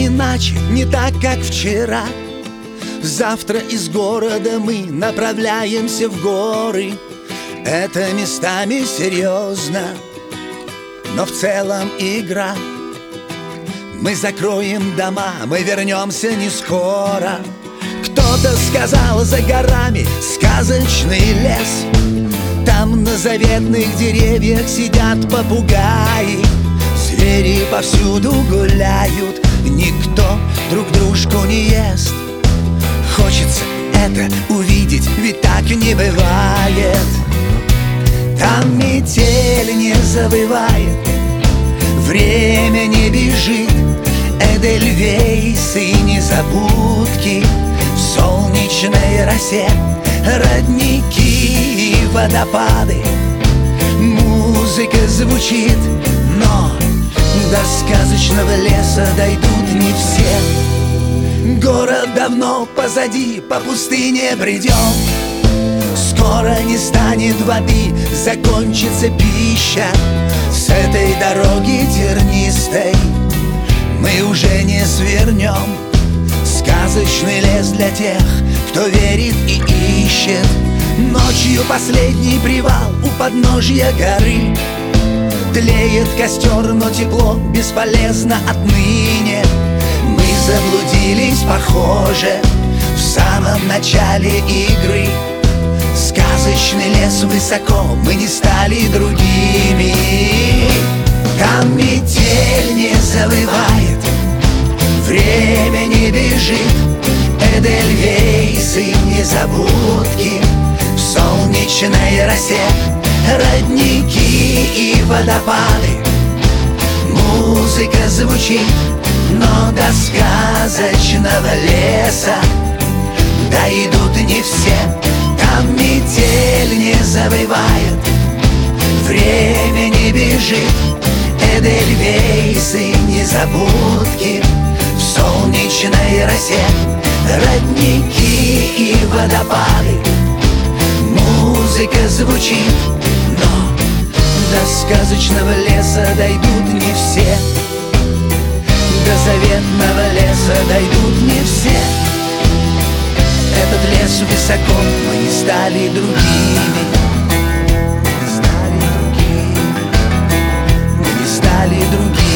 иначе, не так, как вчера. Завтра из города мы направляемся в горы. Это местами серьезно, но в целом игра. Мы закроем дома, мы вернемся не скоро. Кто-то сказал, за горами сказочный лес. Там на заветных деревьях сидят попугаи. Звери повсюду гуляют, никто друг дружку не ест. Хочется это увидеть, ведь так не бывает. Там метель не завывает, время не бежит. Эдельвейсы и незабудки в солнечной росе, родники и водопады. Музыка звучит, но до сказочного леса дойдут не все. Город давно позади, по пустыне бредем. Скоро не станет воды, закончится пища. С этой дороги тернистой мы уже не свернем. Сказочный лес для тех, кто верит и ищет. Ночью последний привал у подножья горы. Тлеет костер, но тепло бесполезно отныне. Мы заблудились, похоже, в самом начале игры. Сказочный лес высоко, мы не стали другими. Там метель не завывает, время не бежит. Эдельвейсы, незабудки в солнечной росе, родники и водопады. Музыка звучит, но до сказочного леса дойдут не все. Там метель не завывает, время не бежит. Эдельвейсы, незабудки в солнечной росе, родники и водопады. Музыка звучит, но до сказочного леса дойдут не все. До заветного леса дойдут не все. Этот лес высоко, мы не стали другими. Мы не стали другими. Мы не стали другими.